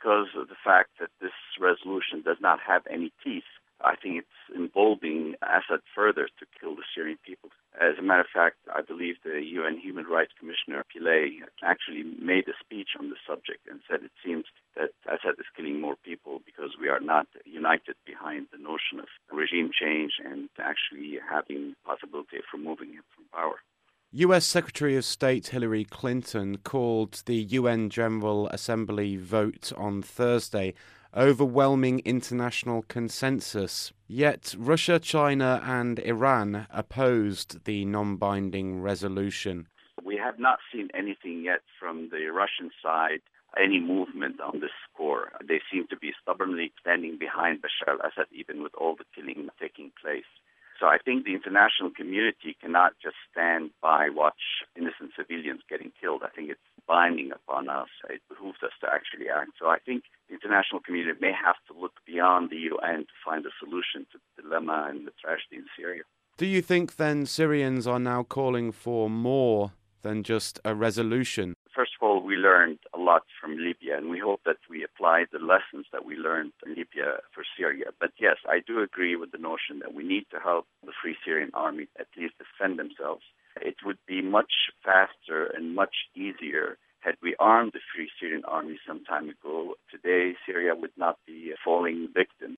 because of the fact that this resolution does not have any teeth, I think it's emboldening Assad further to kill the Syrian people. As a matter of fact, I believe the UN Human Rights Commissioner Pillay actually made a speech on the subject and said it seems that Assad is killing more people because we are not united behind the notion of regime change and actually having the possibility of removing him from power. US Secretary of State Hillary Clinton called the UN General Assembly vote on Thursday overwhelming international consensus. Yet Russia, China and Iran opposed the non-binding resolution. We have not seen anything yet from the Russian side, any movement on this score. They seem to be stubbornly standing behind Bashar al-Assad, even with all the killing taking place. So I think the international community cannot just stand by, watch innocent civilians getting killed. I think it's binding upon us. It behooves us to actually act. So I think the international community may have to look beyond the UN to find a solution to the dilemma and the tragedy in Syria. Do you think then Syrians are now calling for more than just a resolution? First of all, we learned a lot from Libya, and we hope that we apply the lessons that we learned in Libya for Syria. But yes, I do agree with the notion that we need to help the Free Syrian Army at least defend themselves. It would be much faster and much easier had we armed the Free Syrian Army some time ago. Today, Syria would not be falling victim